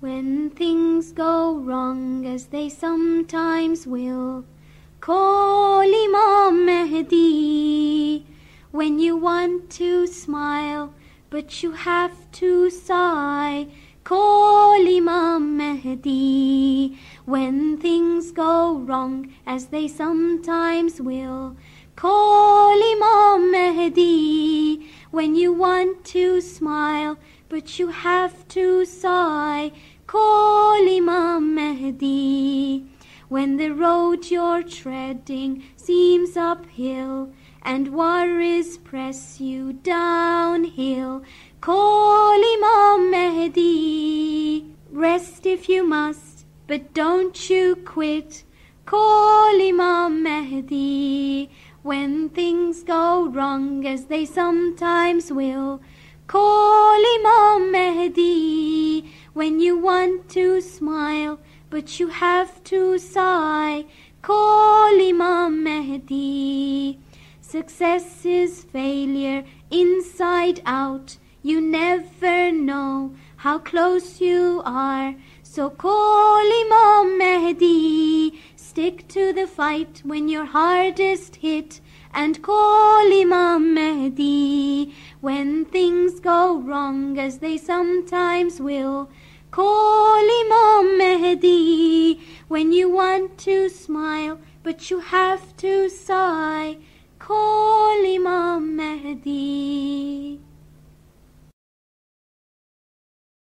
When things go wrong, as they sometimes will, call Imam Mahdi. When you want to smile, but you have to sigh, call Imam Mahdi. When things go wrong, as they sometimes will, call Imam Mahdi. When you want to smile, but you have to sigh, call Imam Mahdi. When the road you're treading seems uphill, and worries press you downhill, call Imam Mahdi. Rest if you must, but don't you quit, call Imam Mahdi. When things go wrong, as they sometimes will, call Imam Mahdi. When you want to smile, but you have to sigh, call Imam Mahdi. Success is failure inside out. You never know how close you are. So call Imam Mahdi. Stick to the fight when you're hardest hit, and call Imam Mahdi. When things go wrong, as they sometimes will, call Imam Mahdi. When you want to smile, but you have to sigh, call Imam Mahdi.